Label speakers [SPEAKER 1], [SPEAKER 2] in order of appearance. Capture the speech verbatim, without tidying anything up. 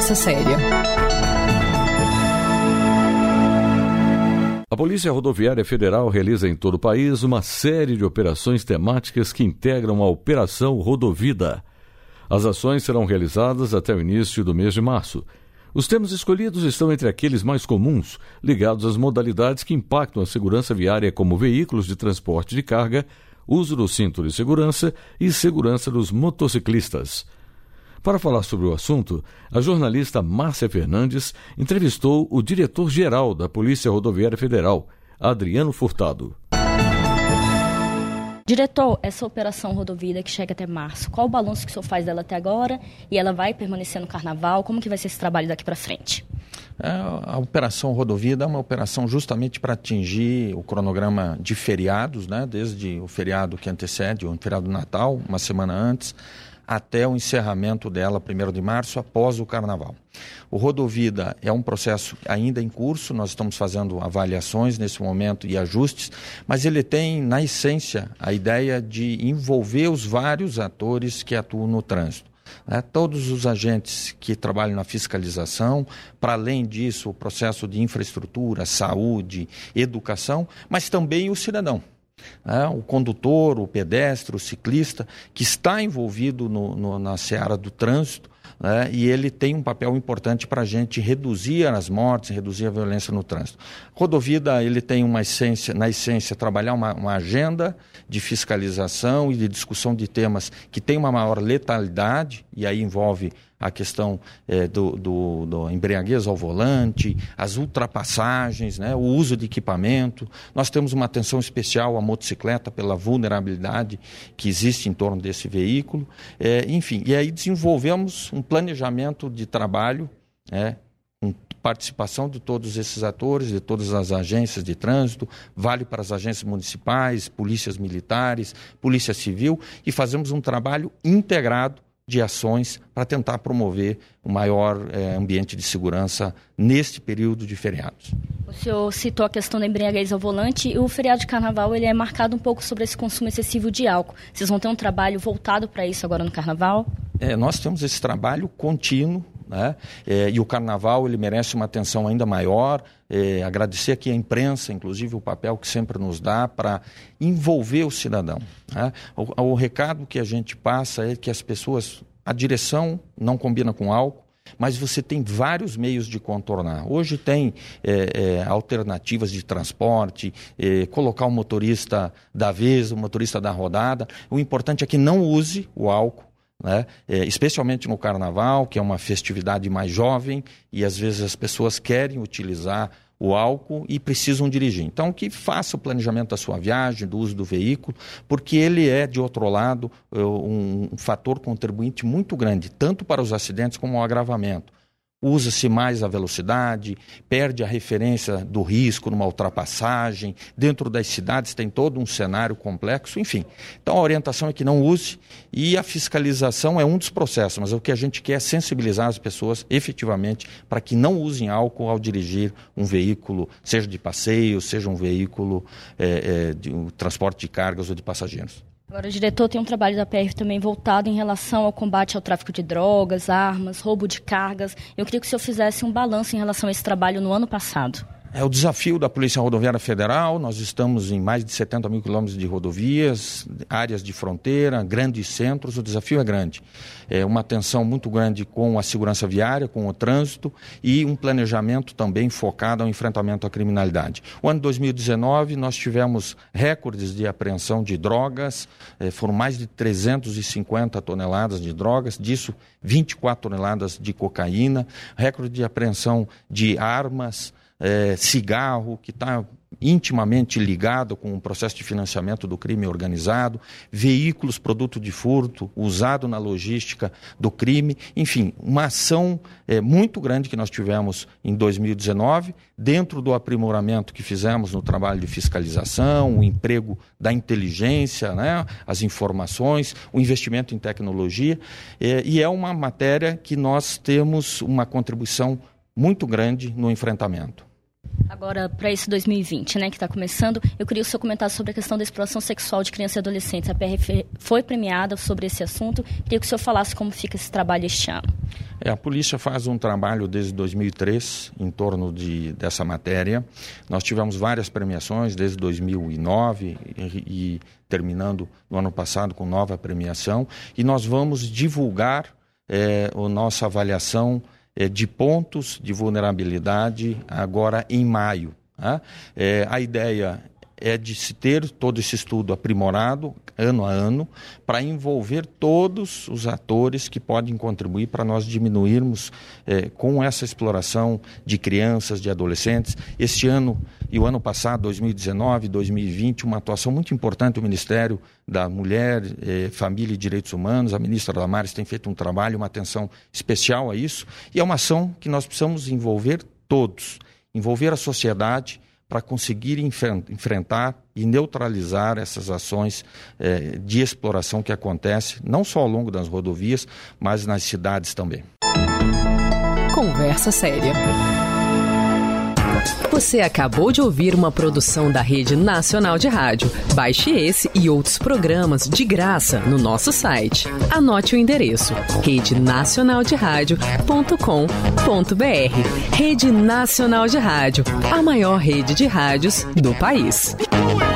[SPEAKER 1] notícia séria.
[SPEAKER 2] A Polícia Rodoviária Federal realiza em todo o país uma série de operações temáticas que integram a Operação Rodovida. As ações serão realizadas até o início do mês de março. Os temas escolhidos estão entre aqueles mais comuns, ligados às modalidades que impactam a segurança viária, como veículos de transporte de carga, uso do cinto de segurança e segurança dos motociclistas. Para falar sobre o assunto, a jornalista Márcia Fernandes entrevistou o diretor-geral da Polícia Rodoviária Federal, Adriano Furtado.
[SPEAKER 3] Diretor, essa operação Rodovida que chega até março, qual o balanço que o senhor faz dela até agora? E ela vai permanecer no Carnaval? Como que vai ser esse trabalho daqui para frente?
[SPEAKER 4] É, a operação Rodovida é uma operação justamente para atingir o cronograma de feriados, né? Desde o feriado que antecede, o feriado do Natal, uma semana antes, até o encerramento dela, primeiro de março, após o Carnaval. O Rodovida é um processo ainda em curso, nós estamos fazendo avaliações nesse momento e ajustes, mas ele tem, na essência, a ideia de envolver os vários atores que atuam no trânsito. Né? Todos os agentes que trabalham na fiscalização, para além disso, o processo de infraestrutura, saúde, educação, mas também o cidadão. É, o condutor, o pedestre, o ciclista, que está envolvido no, no, na seara do trânsito, né, e ele tem um papel importante para a gente reduzir as mortes, reduzir a violência no trânsito. Rodovida, ele tem uma essência, na essência, trabalhar uma, uma agenda de fiscalização e de discussão de temas que tem uma maior letalidade, e aí envolve a questão é, do, do, do embriaguez ao volante, as ultrapassagens, né, o uso de equipamento. Nós temos uma atenção especial à motocicleta pela vulnerabilidade que existe em torno desse veículo. É, enfim, e aí desenvolvemos um planejamento de trabalho, né, com participação de todos esses atores, de todas as agências de trânsito, vale para as agências municipais, polícias militares, polícia civil, e fazemos um trabalho integrado de ações para tentar promover o maior eh, ambiente de segurança neste período de feriados.
[SPEAKER 3] O senhor citou a questão da embriaguez ao volante, e o feriado de Carnaval ele é marcado um pouco sobre esse consumo excessivo de álcool. Vocês vão ter um trabalho voltado para isso agora no Carnaval? É,
[SPEAKER 4] nós temos esse trabalho contínuo, né? É, e o Carnaval ele merece uma atenção ainda maior. É, agradecer aqui à imprensa, inclusive, o papel que sempre nos dá para envolver o cidadão. Né? O, o recado que a gente passa é que as pessoas, a direção não combina com álcool, mas você tem vários meios de contornar. Hoje tem é, é, alternativas de transporte, é, colocar o motorista da vez, o motorista da rodada. O importante é que não use o álcool. Né? É, especialmente no Carnaval, que é uma festividade mais jovem e às vezes as pessoas querem utilizar o álcool e precisam dirigir. Então, que faça o planejamento da sua viagem, do uso do veículo, porque ele é, de outro lado, um, um fator contribuinte muito grande, tanto para os acidentes como o agravamento. Usa-se mais a velocidade, perde a referência do risco numa ultrapassagem, dentro das cidades tem todo um cenário complexo, enfim. Então a orientação é que não use, e a fiscalização é um dos processos, mas o que a gente quer é sensibilizar as pessoas efetivamente para que não usem álcool ao dirigir um veículo, seja de passeio, seja um veículo é, é, de um transporte de cargas ou de passageiros.
[SPEAKER 3] Agora, o diretor, tem um trabalho da P R também voltado em relação ao combate ao tráfico de drogas, armas, roubo de cargas. Eu queria que o senhor fizesse um balanço em relação a esse trabalho no ano passado.
[SPEAKER 4] É o desafio da Polícia Rodoviária Federal. Nós estamos em mais de setenta mil quilômetros de rodovias, áreas de fronteira, grandes centros. O desafio é grande. É uma atenção muito grande com a segurança viária, com o trânsito, e um planejamento também focado ao enfrentamento à criminalidade. O ano de dois mil e dezenove nós tivemos recordes de apreensão de drogas, eh, foram mais de trezentas e cinquenta toneladas de drogas, disso vinte e quatro toneladas de cocaína, recorde de apreensão de armas, É, cigarro, que está intimamente ligado com o processo de financiamento do crime organizado, veículos produto de furto, usado na logística do crime, enfim, uma ação é, muito grande que nós tivemos em dois mil e dezenove, dentro do aprimoramento que fizemos no trabalho de fiscalização, o emprego da inteligência, né, as informações, o investimento em tecnologia, é, e é uma matéria que nós temos uma contribuição muito grande no enfrentamento.
[SPEAKER 3] Agora, para esse dois mil e vinte, né, que está começando, eu queria o seu comentário sobre a questão da exploração sexual de crianças e adolescentes. A P R foi premiada sobre esse assunto. Queria que o senhor falasse como fica esse trabalho este ano.
[SPEAKER 4] É, a polícia faz um trabalho desde dois mil e três em torno de, dessa matéria. Nós tivemos várias premiações desde dois mil e nove e, e terminando no ano passado com nova premiação. E nós vamos divulgar é, a nossa avaliação é, de pontos de vulnerabilidade agora em maio. Tá? É, a ideia é de se ter todo esse estudo aprimorado, ano a ano, para envolver todos os atores que podem contribuir para nós diminuirmos eh, com essa exploração de crianças, de adolescentes. Este ano e o ano passado, dois mil e dezenove, dois mil e vinte, uma atuação muito importante do Ministério da Mulher, eh, Família e Direitos Humanos. A ministra Damares tem feito um trabalho, uma atenção especial a isso, e é uma ação que nós precisamos envolver todos, envolver a sociedade, para conseguir enfrentar e neutralizar essas ações eh, de exploração que acontecem, não só ao longo das rodovias, mas nas cidades também.
[SPEAKER 1] Conversa séria. Você acabou de ouvir uma produção da Rede Nacional de Rádio. Baixe esse e outros programas de graça no nosso site. Anote o endereço: rede nacional de rádio ponto com ponto br. Rede Nacional de Rádio, a maior rede de rádios do país.